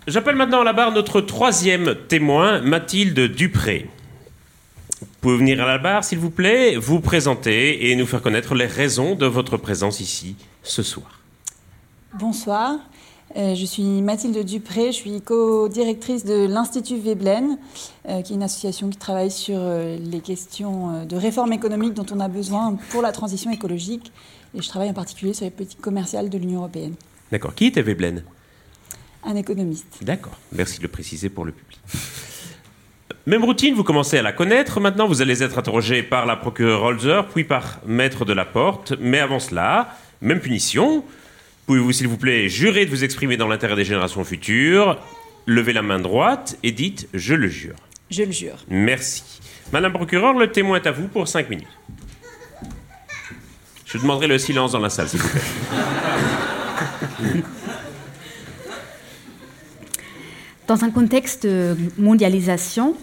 J'appelle maintenant à la barre notre troisième témoin, Mathilde Dupré. Vous pouvez venir à la barre, s'il vous plaît, vous présenter et nous faire connaître les raisons de votre présence ici ce soir. Bonsoir, je suis Mathilde Dupré, je suis co-directrice de l'Institut Veblen, qui est une association qui travaille sur les questions de réforme économique dont on a besoin pour la transition écologique. Et je travaille en particulier sur les politiques commerciales de l'Union européenne. D'accord. Qui était Veblen ? Un économiste. D'accord. Merci de le préciser pour le public. Même routine, vous commencez à la connaître. Maintenant, vous allez être interrogé par la procureure Holzer, puis par Maître Delaporte. Mais avant cela, même punition. Pouvez-vous, s'il vous plaît, jurer de vous exprimer dans l'intérêt des générations futures ? Levez la main droite et dites « Je le jure ». Je le jure. Merci. Madame procureure, le témoin est à vous pour 5 minutes. Je demanderai le silence dans la salle, s'il vous plaît. Dans un contexte de mondialisation,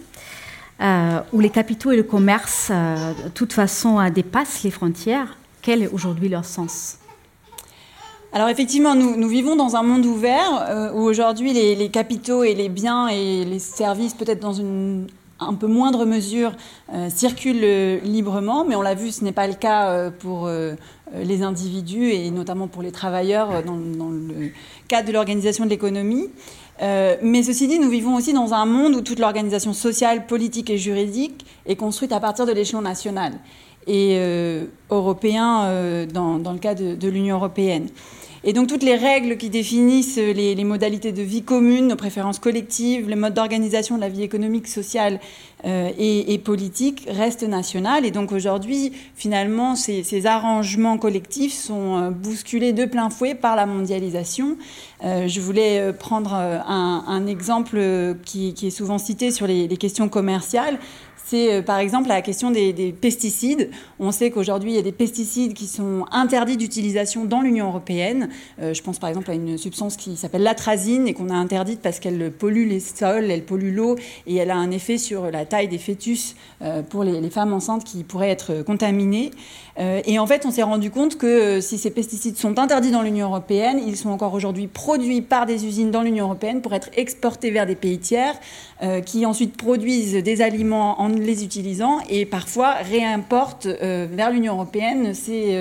où les capitaux et le commerce, de toute façon, dépassent les frontières, quel est aujourd'hui leur sens ? Alors effectivement, nous vivons dans un monde ouvert où aujourd'hui les capitaux et les biens et les services, peut-être dans une un peu moindre mesure, circulent librement, mais on l'a vu, ce n'est pas le cas pour les individus et notamment pour les travailleurs dans le cadre de l'organisation de l'économie. Mais ceci dit, nous vivons aussi dans un monde où toute l'organisation sociale, politique et juridique est construite à partir de l'échelon national et européen dans le cas de l'Union européenne. Et donc toutes les règles qui définissent les modalités de vie commune, nos préférences collectives, les modes d'organisation de la vie économique, sociale et politique restent nationales. Et donc aujourd'hui, finalement, ces arrangements collectifs sont bousculés de plein fouet par la mondialisation. Je voulais prendre un exemple qui est souvent cité sur les questions commerciales. C'est par exemple la question des pesticides. On sait qu'aujourd'hui, il y a des pesticides qui sont interdits d'utilisation dans l'Union européenne. Je pense par exemple à une substance qui s'appelle l'atrazine et qu'on a interdite parce qu'elle pollue les sols, elle pollue l'eau et elle a un effet sur la taille des fœtus pour les femmes enceintes qui pourraient être contaminées. Et en fait, on s'est rendu compte que si ces pesticides sont interdits dans l'Union européenne, ils sont encore aujourd'hui produits par des usines dans l'Union européenne pour être exportés vers des pays tiers qui ensuite produisent des aliments en les utilisant et parfois réimportent vers l'Union européenne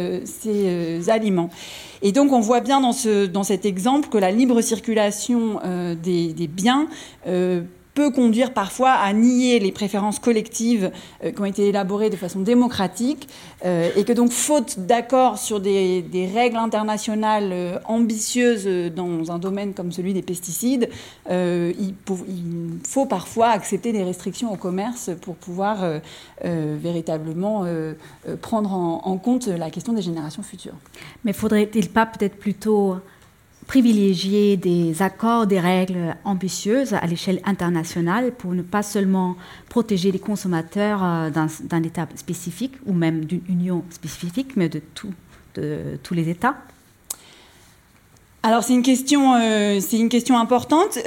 ces aliments. Et donc on voit bien dans cet exemple que la libre circulation des biens peut conduire parfois à nier les préférences collectives qui ont été élaborées de façon démocratique et que donc, faute d'accord sur des règles internationales ambitieuses dans un domaine comme celui des pesticides, il faut parfois accepter des restrictions au commerce pour pouvoir véritablement prendre en compte la question des générations futures. Mais faudrait-il pas peut-être plutôt privilégier des accords, des règles ambitieuses à l'échelle internationale pour ne pas seulement protéger les consommateurs d'un État spécifique ou même d'une union spécifique, mais de tous les États ? Alors c'est une question importante.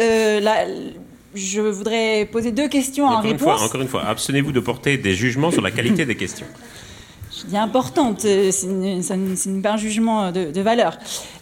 Je voudrais poser deux questions en réponse. Encore une fois, abstenez-vous de porter des jugements sur la qualité des questions. Je dis importante, ce n'est pas un jugement de valeur.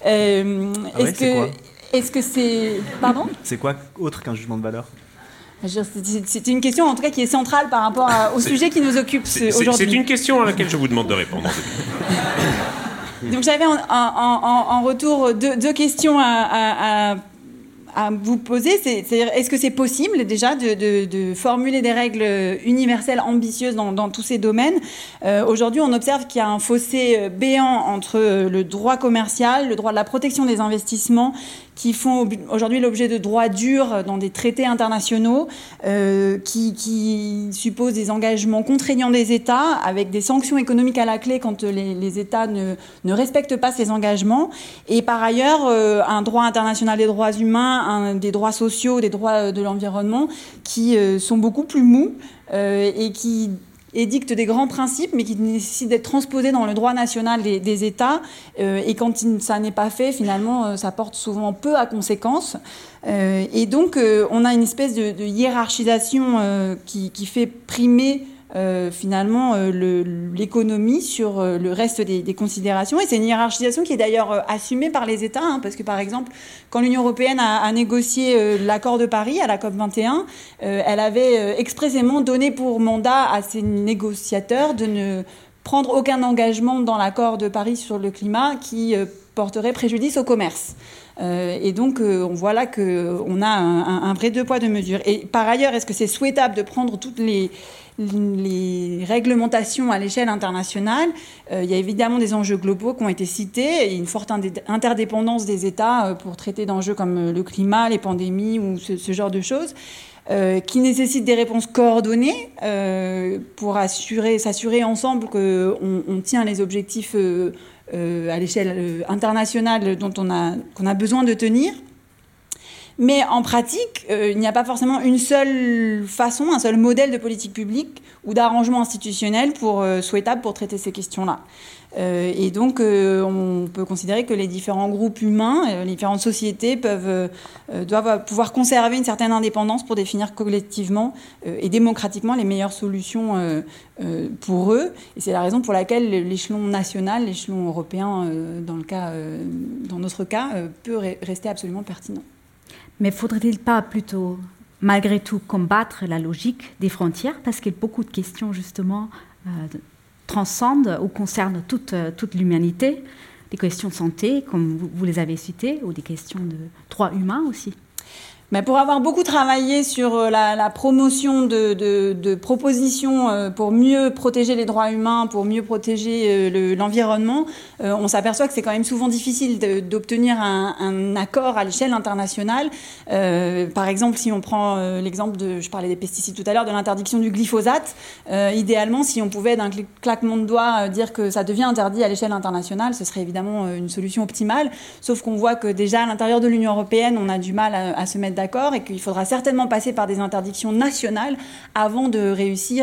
Est-ce que c'est... Pardon ? C'est quoi autre qu'un jugement de valeur ? C'est une question en tout cas qui est centrale par rapport au sujet qui nous occupe aujourd'hui. C'est une question à laquelle je vous demande de répondre. Donc j'avais en retour deux questions à vous poser. C'est-à-dire, est-ce que c'est possible déjà de formuler des règles universelles ambitieuses dans tous ces domaines ? Aujourd'hui, on observe qu'il y a un fossé béant entre le droit commercial, le droit de la protection des investissements, qui font aujourd'hui l'objet de droits durs dans des traités internationaux, qui supposent des engagements contraignants des États, avec des sanctions économiques à la clé quand les États ne respectent pas ces engagements. Et par ailleurs, un droit international des droits humains, des droits sociaux, des droits de l'environnement, qui sont beaucoup plus mous et qui édictent des grands principes, mais qui nécessitent d'être transposés dans le droit national des États. Et quand ça n'est pas fait, finalement, ça porte souvent peu à conséquence. Et donc, on a une espèce de hiérarchisation qui fait primer finalement l'économie sur le reste des considérations. Et c'est une hiérarchisation qui est d'ailleurs assumée par les États, parce que par exemple, quand l'Union européenne a négocié l'accord de Paris à la COP21, elle avait expressément donné pour mandat à ses négociateurs de ne prendre aucun engagement dans l'accord de Paris sur le climat qui porterait préjudice au commerce. Et donc, on voit là qu'on a un vrai deux poids, deux mesures. Et par ailleurs, est-ce que c'est souhaitable de prendre toutes les réglementations à l'échelle internationale? Il y a évidemment des enjeux globaux qui ont été cités, et une forte interdépendance des États pour traiter d'enjeux comme le climat, les pandémies ou ce genre de choses. Qui nécessitent des réponses coordonnées pour s'assurer ensemble qu'on tient les objectifs à l'échelle internationale qu'on a besoin de tenir. Mais en pratique, il n'y a pas forcément une seule façon, un seul modèle de politique publique ou d'arrangement institutionnel souhaitable pour traiter ces questions-là. Et donc, on peut considérer que les différents groupes humains, les différentes sociétés doivent pouvoir conserver une certaine indépendance pour définir collectivement et démocratiquement les meilleures solutions pour eux. Et c'est la raison pour laquelle l'échelon national, l'échelon européen, dans notre cas, peut rester absolument pertinent. Mais faudrait-il pas plutôt, malgré tout, combattre la logique des frontières, parce que beaucoup de questions, justement, transcendent ou concernent toute l'humanité, des questions de santé, comme vous les avez citées, ou des questions de droits humains aussi. Mais pour avoir beaucoup travaillé sur la promotion de propositions pour mieux protéger les droits humains, pour mieux protéger l'environnement, on s'aperçoit que c'est quand même souvent difficile d'obtenir un accord à l'échelle internationale. Par exemple, si on prend l'exemple je parlais des pesticides tout à l'heure, de l'interdiction du glyphosate, idéalement, si on pouvait d'un claquement de doigts dire que ça devient interdit à l'échelle internationale, ce serait évidemment une solution optimale. Sauf qu'on voit que déjà à l'intérieur de l'Union européenne, on a du mal à se mettre d'accord et qu'il faudra certainement passer par des interdictions nationales avant de réussir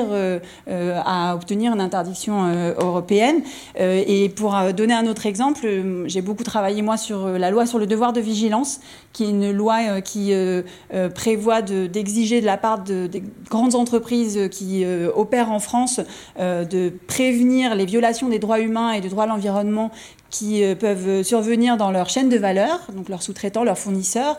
à obtenir une interdiction européenne. Et pour donner un autre exemple, j'ai beaucoup travaillé moi sur la loi sur le devoir de vigilance, qui est une loi qui prévoit d'exiger de la part des grandes entreprises qui opèrent en France de prévenir les violations des droits humains et des droits de l'environnement qui peuvent survenir dans leur chaîne de valeur, donc leurs sous-traitants, leurs fournisseurs.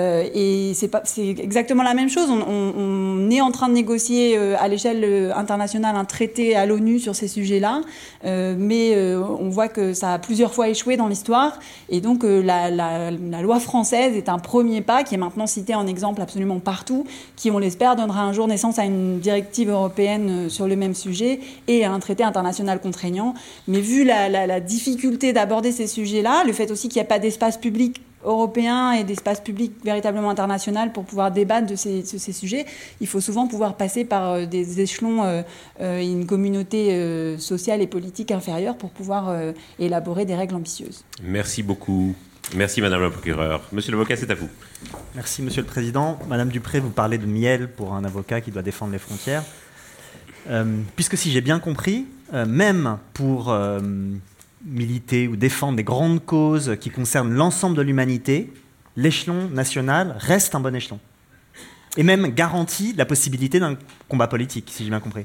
Et c'est exactement la même chose. On est en train de négocier à l'échelle internationale un traité à l'ONU sur ces sujets-là, mais on voit que ça a plusieurs fois échoué dans l'histoire. Et donc la loi française est un premier pas qui est maintenant cité en exemple absolument partout, qui, on l'espère, donnera un jour naissance à une directive européenne sur le même sujet et à un traité international contraignant. Mais vu la difficulté d'aborder ces sujets-là, le fait aussi qu'il n'y a pas d'espace public européen et d'espace public véritablement international pour pouvoir débattre de ces sujets, il faut souvent pouvoir passer par des échelons et une communauté sociale et politique inférieure pour pouvoir élaborer des règles ambitieuses. Merci beaucoup. Merci Madame la procureure. Monsieur l'avocat, c'est à vous. Merci Monsieur le Président. Madame Dupré, vous parlez de miel pour un avocat qui doit défendre les frontières. Puisque si j'ai bien compris, même pour militer ou défendre des grandes causes qui concernent l'ensemble de l'humanité, l'échelon national reste un bon échelon. Et même garantit la possibilité d'un combat politique, si j'ai bien compris.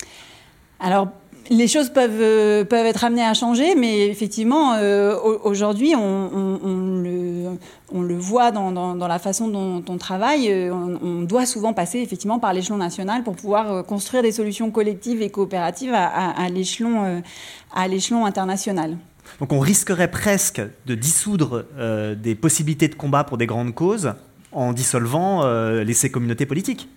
Alors, les choses peuvent être amenées à changer, mais effectivement, aujourd'hui, on le voit dans la façon dont on travaille. On doit souvent passer effectivement par l'échelon national pour pouvoir construire des solutions collectives et coopératives à l'échelon international. Donc on risquerait presque de dissoudre des possibilités de combat pour des grandes causes en dissolvant ces communautés politiques.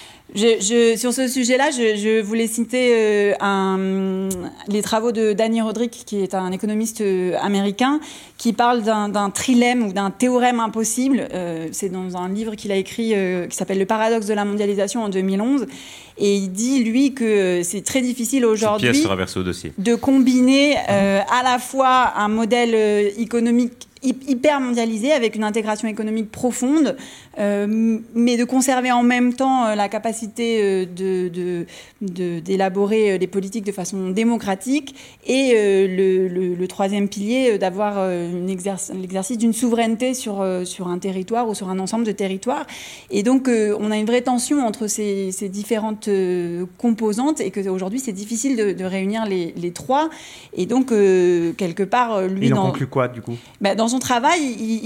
Sur ce sujet-là, je voulais citer les travaux de Danny Roderick, qui est un économiste américain, qui parle d'un trilemme ou d'un théorème impossible. C'est dans un livre qu'il a écrit qui s'appelle « Le paradoxe de la mondialisation » en 2011. Et il dit, lui, que c'est très difficile aujourd'hui pièce sera versée au dossier. De combiner à la fois un modèle économique hyper mondialisé, avec une intégration économique profonde, mais de conserver en même temps la capacité d'élaborer les politiques de façon démocratique, et le troisième pilier, d'avoir l'exercice d'une souveraineté sur un territoire ou sur un ensemble de territoires. Et donc, on a une vraie tension entre ces différentes composantes, et qu'aujourd'hui, c'est difficile de réunir les trois. Et donc, quelque part, lui... Il en conclut quoi, du coup ? Dans son travail,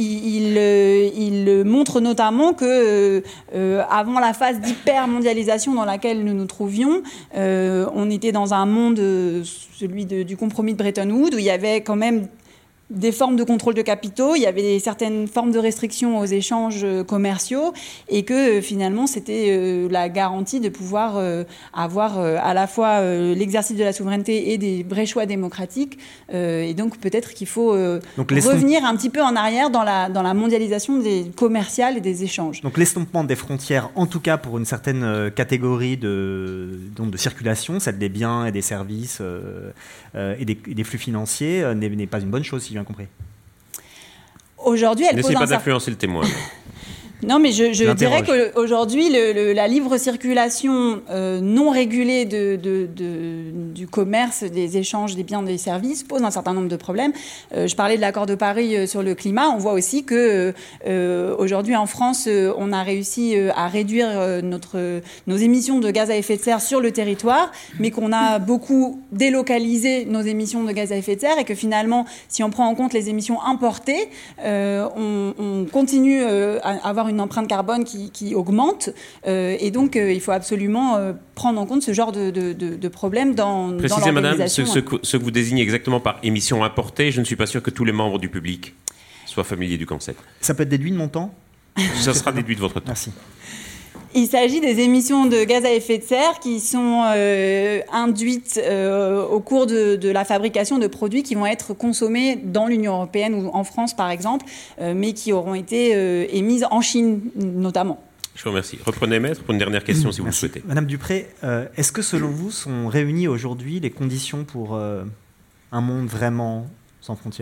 il montre notamment que avant la phase d'hyper-mondialisation dans laquelle nous nous trouvions, on était dans un monde, celui du compromis de Bretton Woods, où il y avait quand même des formes de contrôle de capitaux, il y avait certaines formes de restrictions aux échanges commerciaux, et que finalement c'était la garantie de pouvoir avoir à la fois l'exercice de la souveraineté et des vrais choix démocratiques. Et donc peut-être qu'il faut revenir un petit peu en arrière dans la mondialisation commerciale et des échanges. Donc l'estompement des frontières, en tout cas pour une certaine catégorie de circulation, celle des biens et des services et des flux financiers, n'est pas une bonne chose, si j'ai bien compris. Aujourd'hui, elle pose N'essayez pas d'influencer le témoin. Non, mais je dirais qu'aujourd'hui, la libre circulation non régulée du commerce, des échanges, des biens, des services pose un certain nombre de problèmes. Je parlais de l'accord de Paris sur le climat. On voit aussi que aujourd'hui en France, on a réussi à réduire nos émissions de gaz à effet de serre sur le territoire, mais qu'on a beaucoup délocalisé nos émissions de gaz à effet de serre, et que finalement, si on prend en compte les émissions importées, on continue à avoir une empreinte carbone qui augmente, et donc il faut absolument prendre en compte ce genre de problème dans l'organisation. Madame, ce que vous désignez exactement par émissions importées, je ne suis pas sûr que tous les membres du public soient familiers du concept. Ça peut être déduit de mon temps ? Ça sera déduit de votre temps. Merci. Il s'agit des émissions de gaz à effet de serre qui sont induites au cours de la fabrication de produits qui vont être consommés dans l'Union européenne ou en France, par exemple, mais qui auront été émises en Chine, notamment. Je vous remercie. Reprenez, maître, pour une dernière question, si vous le souhaitez. Madame Dupré, est-ce que, selon vous, sont réunies aujourd'hui les conditions pour un monde vraiment sans frontières ?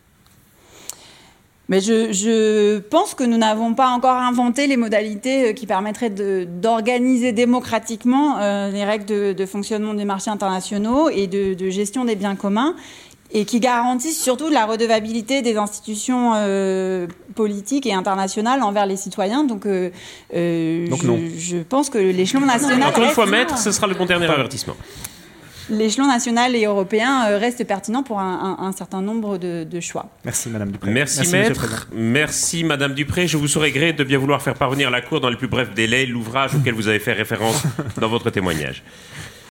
Mais je pense que nous n'avons pas encore inventé les modalités qui permettraient d'organiser démocratiquement les règles de fonctionnement des marchés internationaux et de gestion des biens communs, et qui garantissent surtout la redevabilité des institutions politiques et internationales envers les citoyens. Donc non. Je pense que l'échelon national... Encore une fois, maître, ce sera le bon dernier avertissement. L'échelon national et européen reste pertinent pour un certain nombre de choix. Merci Madame Dupré. Merci maître. Merci Madame Dupré. Je vous saurai gré de bien vouloir faire parvenir à la Cour dans les plus brefs délais l'ouvrage auquel vous avez fait référence dans votre témoignage.